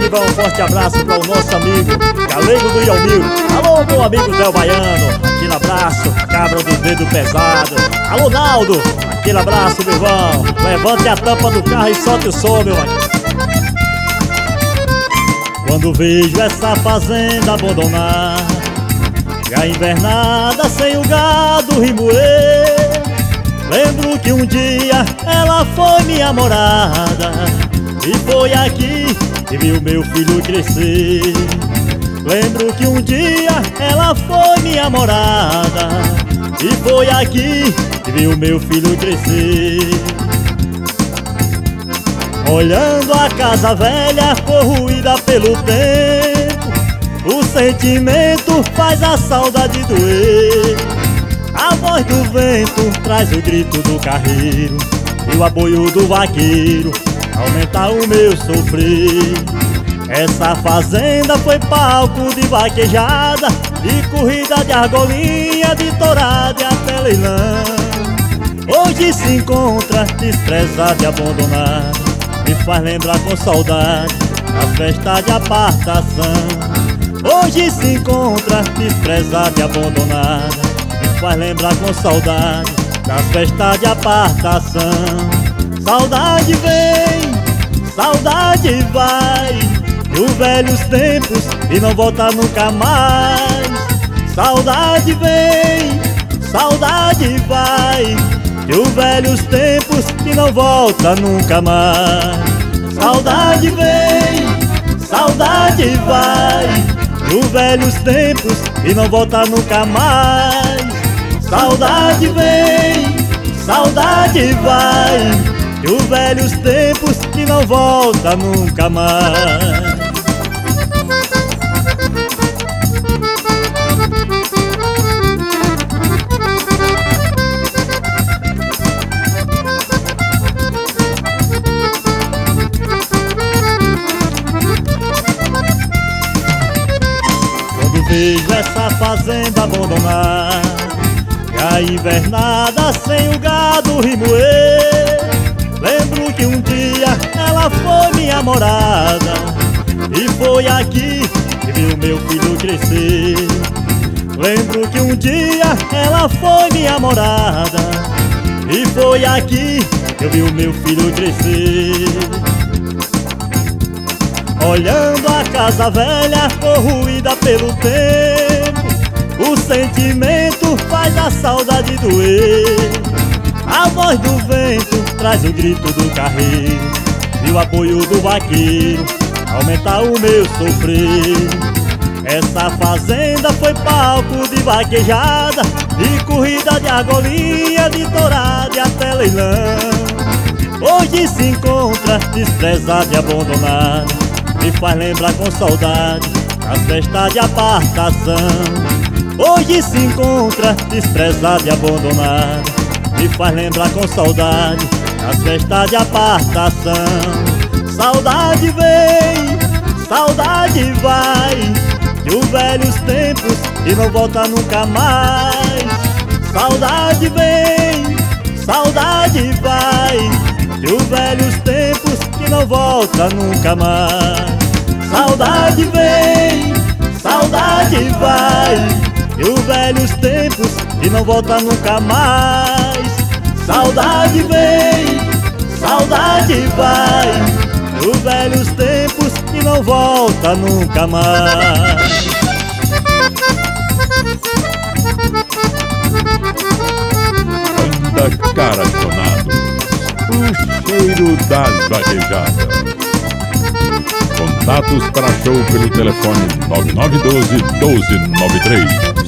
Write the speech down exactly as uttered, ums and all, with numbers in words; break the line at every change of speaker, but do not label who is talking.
Vivão, um forte abraço para o nosso amigo Galego do Iomil. Alô, meu amigo Del Baiano, aquele abraço, cabra do dedo pesado. Alô, Naldo, aquele abraço, Vivão. Levante a tampa do carro e solte o som, meu amigo. Quando vejo essa fazenda abandonada, já invernada, sem o gado remoer, lembro que um dia ela foi minha morada, e foi aqui que vi o meu filho crescer. Lembro que um dia ela foi minha morada, e foi aqui que vi o meu filho crescer. Olhando a casa velha corroída pelo tempo, o sentimento faz a saudade doer. A voz do vento traz o grito do carreiro, e o aboio do vaqueiro aumenta o meu sofrer. Essa fazenda foi palco de vaquejada, de corrida de argolinha, de tourada e até leilão. Hoje se encontra desprezada e abandonada, me faz lembrar com saudade as festas de apartação. Hoje se encontra desprezada e abandonada, me faz lembrar com saudade das festas de apartação. Saudade vem, saudade vai, e os velhos tempos e não volta nunca mais. Saudade vem, saudade vai, e os velhos tempos que não volta nunca mais. Saudade vem, saudade vai, e os velhos tempos que não volta nunca mais. Saudade vem, saudade vai, e os velhos tempos que não volta nunca mais. Quando vejo essa fazenda abandonada, já invernada, sem o gado remoer, lembro que um dia ela foi minha morada, e foi aqui que vi o meu filho crescer. Lembro que um dia ela foi minha morada, e foi aqui que eu vi o meu filho crescer. Olhando a casa velha corroída pelo tempo, o sentimento faz a saudade doer. A voz do vento traz o grito do carreiro, e o apoio do vaqueiro aumenta o meu sofrer. Essa fazenda foi palco de vaquejada, de corrida de argolinha, de tourada e até leilão. Hoje se encontra desprezada e abandonada, me faz lembrar com saudade as festas de apartação. Hoje se encontra desprezada e abandonada, me faz lembrar com saudade as festas de apartação. Saudade vem, saudade vai, e os velhos tempos e não volta nunca mais. Saudade vem, saudade vai, e os velhos tempos que não volta nunca mais. Saudade vem, saudade vai, e os velhos tempos que não volta nunca mais. Saudade vem, saudade vai, e os velhos tempos que não volta nunca mais.
Banda Caracionados, o cheiro das vaquejadas. Contatos para show pelo telefone nove nove um dois, um dois nove três.